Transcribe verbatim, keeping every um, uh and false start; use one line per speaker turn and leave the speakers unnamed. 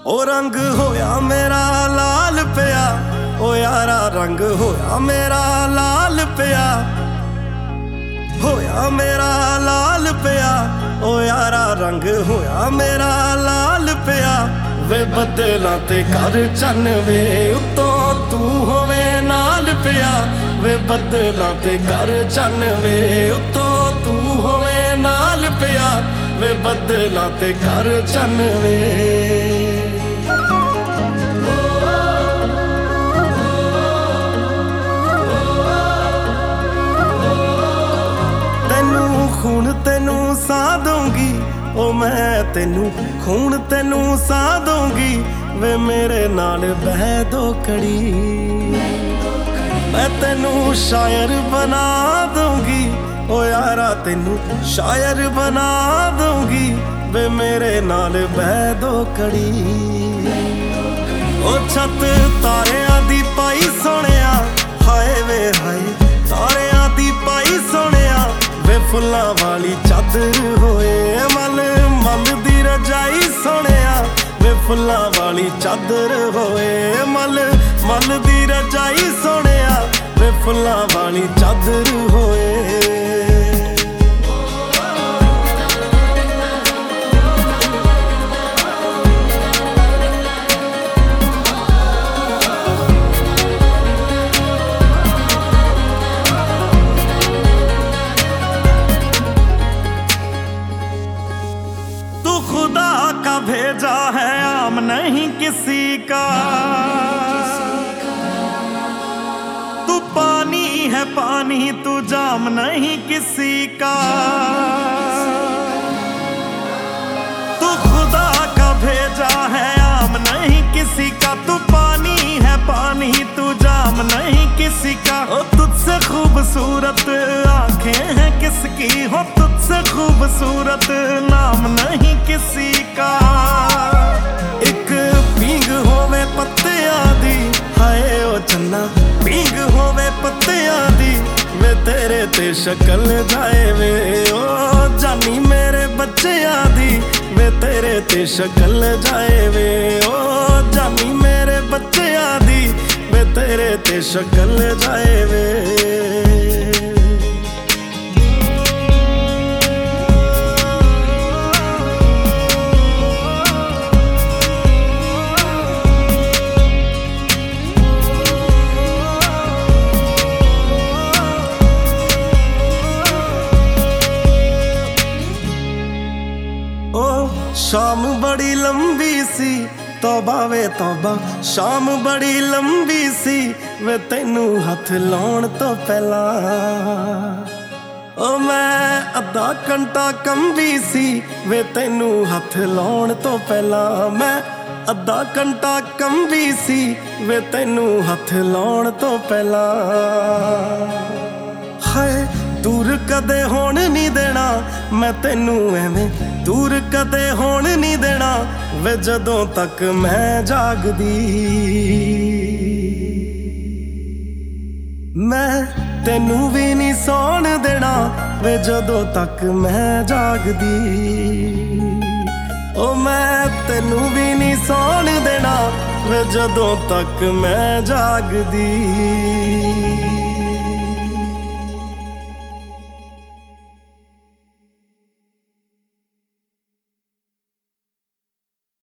ओ रंग होया मेरा लाल पिया, ओ यारा रंग होया मेरा लाल पिया, होया मेरा लाल पिया, ओ यारा रंग होया मेरा लाल पिया। वे बदलां ते कर चन वे उत्तों तू होवे नाल पिया, वे बदलां ते कर चन वे उत्तों तू होवे नाल पिया, वे बदलां ते कर चन वे। तेनू खून तेनू सा दूंगी, ओ मैं तेनू खून तेनू सा दूंगी, वे मेरे नाल बह दो कड़ी। मैं तेनू शायर बना दूंगी, ओ यारा तेनू शायर बना दूंगी, वे मेरे नाल बह दो कड़ी। ओ छत तारियां दी पाई सोहणिया, हाय वे हाय तारियां दी पाई सोहणिया, वे फुल्लां वाली चादर होए मल मल दी रजाई सोहणिया, वे फुल्लां वाली चादर होए मल मल दी रजाई सोहणिया, वे फुल्लां वाली चादर होए। खुदा का भेजा है आम नहीं किसी का, तू पानी है पानी तू जाम नहीं किसी का। तू खुदा का भेजा है आम नहीं किसी का, तू पानी है पानी तू जाम नहीं किसी का। ओ तुझसे खूबसूरत आंखें हैं किसकी, हो तुझसे खूबसूरत नाम नहीं किसी का। एक पींग होवे पत्तियां दी, हाय ओ चन्ना पींग होवे पत्तियां दी, वे तेरे ते शक्ल जाए वे ओ जानी मेरे बच्चियां दी, वे तेरे ते शक्ल जाए वे ओ जानी मेरे बच्चियां दी, वे तेरे ते शक्ल जाए वे। शाम बड़ी लंबी सी तौबा वे तौबा, शाम बड़ी लंबी सी, वे तैनू हथ लाउण तो पहला ओ मैं अद्धा घंटा कंबी सी, वे तैनू हथ लाउण तो पहला मैं अद्धा घंटा कंबी सी, वे तैनू हथ लाउण तो पहला। हाय दूर कदे होण नहीं देना मैं तैनू एवें, दूर कदे होण नहीं देना, वे जदों तक मैं जागदी। मैं तैनू भी नहीं सौण देना, वे जदों तक मैं जागदी। ओ मैं तैनू भी नहीं सौण देना, वे जदों तक मैं जागदी।